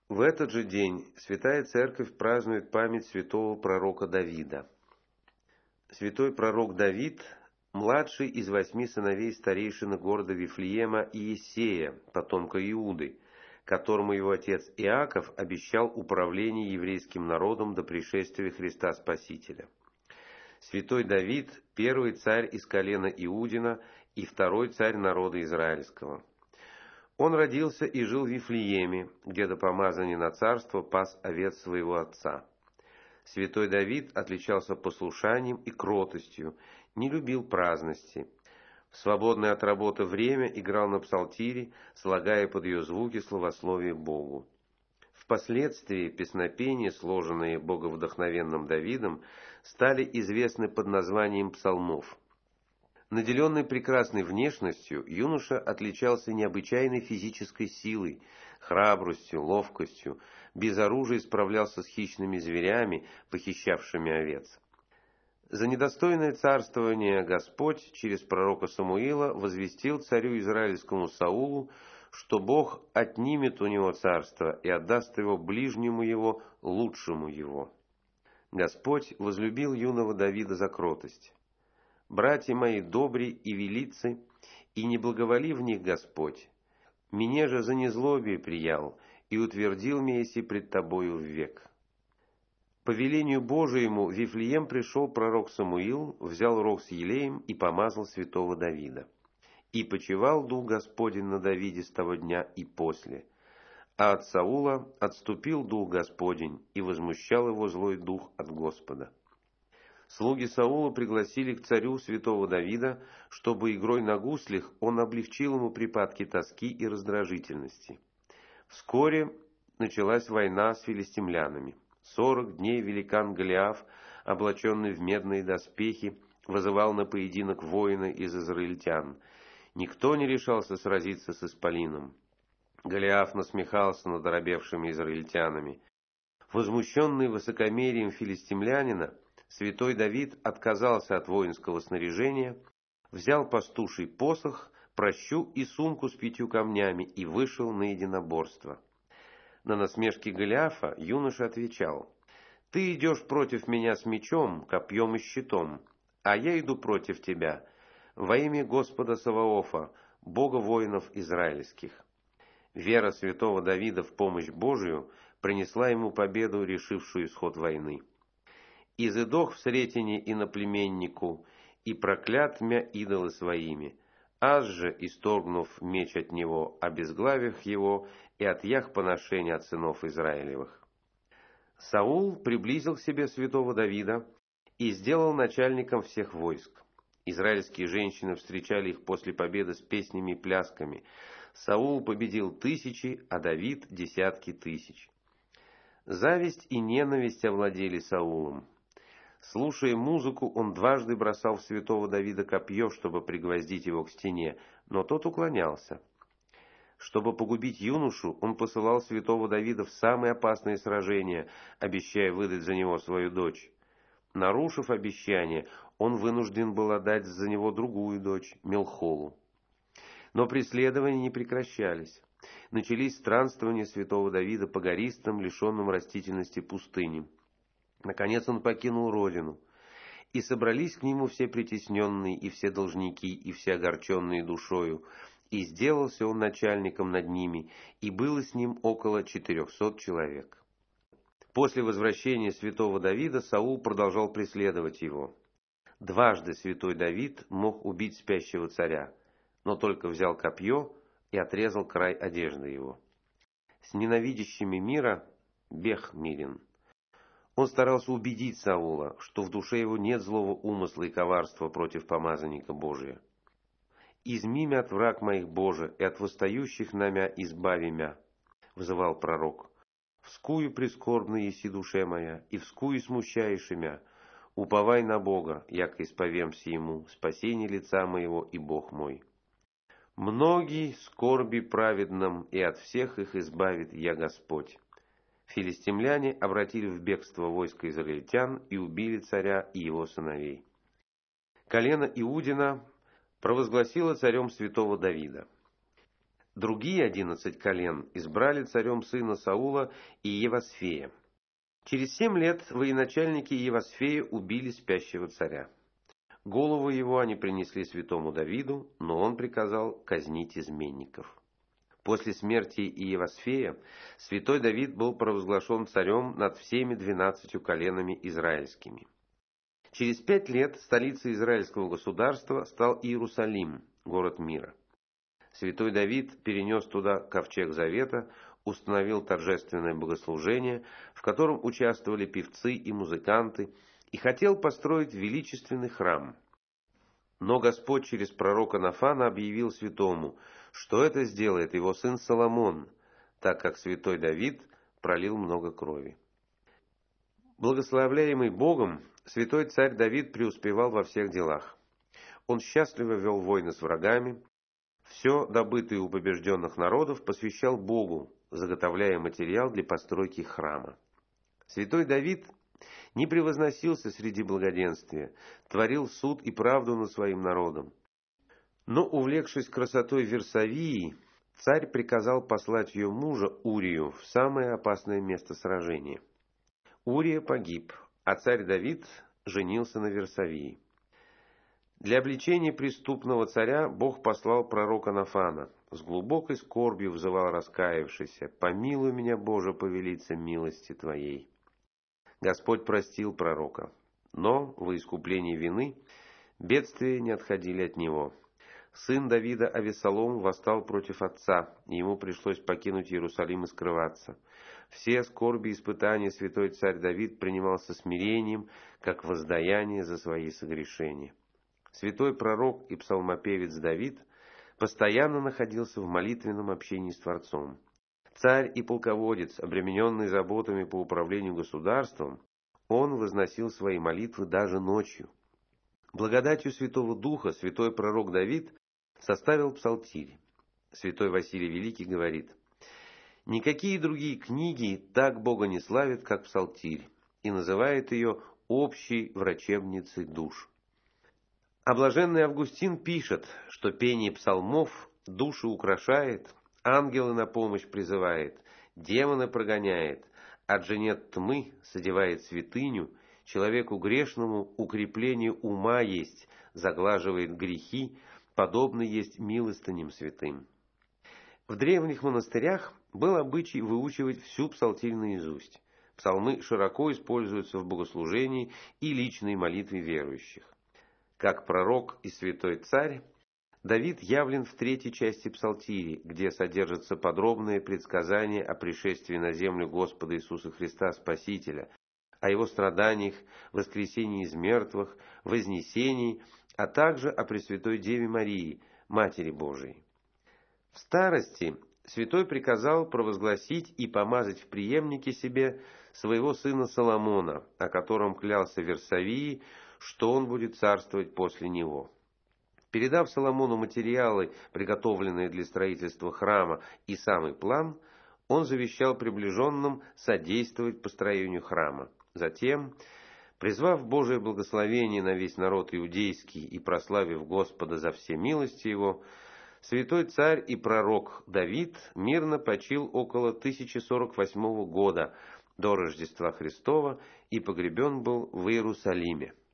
В этот же день Святая Церковь празднует память святого пророка Давида. Святой пророк Давид – младший из 8 сыновей старейшины города Вифлеема Иессея, потомка Иуды, которому его отец Иаков обещал управление еврейским народом до пришествия Христа Спасителя. Святой Давид – первый царь из колена Иудина и второй царь народа израильского. Он родился и жил в Вифлееме, где до помазания на царство пас овец своего отца. Святой Давид отличался послушанием и кротостью, не любил праздности. В свободное от работы время играл на псалтире, слагая под ее звуки славословие Богу. Впоследствии песнопения, сложенные боговдохновенным Давидом, стали известны под названием псалмов. Наделенный прекрасной внешностью, юноша отличался необычайной физической силой, храбростью, ловкостью, без оружия справлялся с хищными зверями, похищавшими овец. За недостойное царствование Господь через пророка Самуила возвестил царю израильскому Саулу, что Бог отнимет у него царство и отдаст его ближнему его, лучшему его. Господь возлюбил юного Давида за кротость. «Братья мои добри и велицы, и не благоволи в них Господь. Меня же за незлобие приял, и утвердил меня еси пред тобою ввек». По велению Божиему в Вифлеем пришел пророк Самуил, взял рог с елеем и помазал святого Давида. И почивал дух Господень на Давиде с того дня и после. А от Саула отступил дух Господень, и возмущал его злой дух от Господа. Слуги Саула пригласили к царю святого Давида, чтобы игрой на гуслях он облегчил ему припадки тоски и раздражительности. Вскоре началась война с филистимлянами. 40 дней великан Голиаф, облаченный в медные доспехи, вызывал на поединок воина из израильтян. Никто не решался сразиться с исполином. Голиаф насмехался над оробевшими израильтянами. Возмущенный высокомерием филистимлянина, святой Давид отказался от воинского снаряжения, взял пастуший посох, пращу и сумку с 5 камнями и вышел на единоборство. На насмешки Голиафа юноша отвечал: «Ты идешь против меня с мечом, копьем и щитом, а я иду против тебя во имя Господа Саваофа, Бога воинов израильских». Вера святого Давида в помощь Божию принесла ему победу, решившую исход войны. «Изыдох в сретине иноплеменнику, и проклят мя идолы своими, аз же, исторгнув меч от него, обезглавив его, и отъях поношения от сынов Израилевых». Саул приблизил к себе святого Давида и сделал начальником всех войск. Израильские женщины встречали их после победы с песнями и плясками. Саул победил тысячи, а Давид — десятки тысяч. Зависть и ненависть овладели Саулом. Слушая музыку, он дважды бросал в святого Давида копье, чтобы пригвоздить его к стене, но тот уклонялся. Чтобы погубить юношу, он посылал святого Давида в самые опасные сражения, обещая выдать за него свою дочь. Нарушив обещание, он вынужден был отдать за него другую дочь, Мелхолу. Но преследования не прекращались. Начались странствования святого Давида по гористым, лишенным растительности пустыням. Наконец он покинул родину, и собрались к нему все притесненные, и все должники, и все огорченные душою, и сделался он начальником над ними, и было с ним около 400 человек. После возвращения святого Давида Саул продолжал преследовать его. Дважды святой Давид мог убить спящего царя, но только взял копье и отрезал край одежды его. С ненавидящими мира бег мирен. Он старался убедить Саула, что в душе его нет злого умысла и коварства против помазанника Божия. «Изми мя от враг моих, Боже, и от восстающих на мя избави мя», — взывал пророк. «Вскую прискорбна еси душе моя, и вскую смущаешь мя. Уповай на Бога, яко исповемся Ему, спасение лица моего и Бог мой. Многие скорби праведным, и от всех их избавит я Господь». Филистимляне обратили в бегство войско израильтян и убили царя и его сыновей. Колено Иудина провозгласило царем святого Давида. другие 11 колен избрали царем сына Саула Иевасфея. Через 7 лет военачальники Иевасфея убили спящего царя. Голову его они принесли святому Давиду, но он приказал казнить изменников. После смерти Иевасфея святой Давид был провозглашен царем над всеми 12 коленами израильскими. Через 5 лет столицей израильского государства стал Иерусалим, город мира. Святой Давид перенес туда ковчег завета, установил торжественное богослужение, в котором участвовали певцы и музыканты, и хотел построить величественный храм. Но Господь через пророка Нафана объявил святому, что это сделает его сын Соломон, так как святой Давид пролил много крови. Благословляемый Богом, святой царь Давид преуспевал во всех делах. Он счастливо вел войны с врагами, все добытое у побежденных народов посвящал Богу, заготовляя материал для постройки храма. Святой Давид не превозносился среди благоденствия, творил суд и правду над своим народом. Но, увлекшись красотой Версавии, царь приказал послать ее мужа Урию в самое опасное место сражения. Урия погиб, а царь Давид женился на Версавии. Для обличения преступного царя Бог послал пророка Нафана. С глубокой скорбью взывал раскаявшийся: «Помилуй меня, Боже, повелиться милости Твоей». Господь простил пророка, но во искуплении вины бедствия не отходили от него. Сын Давида Авессалом восстал против отца, и ему пришлось покинуть Иерусалим и скрываться. Все скорби и испытания святой царь Давид принимал со смирением, как воздаяние за свои согрешения. Святой пророк и псалмопевец Давид постоянно находился в молитвенном общении с Творцом. Царь и полководец, обремененный заботами по управлению государством, он возносил свои молитвы даже ночью. Благодатью Святого Духа святой пророк Давид составил псалтирь. Святой Василий Великий говорит: «Никакие другие книги так Бога не славят, как псалтирь», и называет ее общей врачебницей душ. А блаженный Августин пишет, что пение псалмов души украшает, ангелы на помощь призывает, демона прогоняет, от женет тьмы содевает святыню, человеку грешному укрепление ума есть, заглаживает грехи, подобно есть милостыням святым. В древних монастырях был обычай выучивать всю псалтирь наизусть. Псалмы широко используются в богослужении и личной молитве верующих. Как пророк и святой царь, Давид явлен в 3 части псалтири, где содержатся подробные предсказания о пришествии на землю Господа Иисуса Христа Спасителя, о его страданиях, воскресении из мертвых, вознесении, а также о Пресвятой Деве Марии, Матери Божией. В старости святой приказал провозгласить и помазать в преемнике себе своего сына Соломона, о котором клялся Версавии, что он будет царствовать после него. Передав Соломону материалы, приготовленные для строительства храма, и самый план, он завещал приближенным содействовать построению храма. Затем, призвав Божие благословение на весь народ иудейский и прославив Господа за все милости Его, святой царь и пророк Давид мирно почил около 1048 года до Рождества Христова и погребен был в Иерусалиме.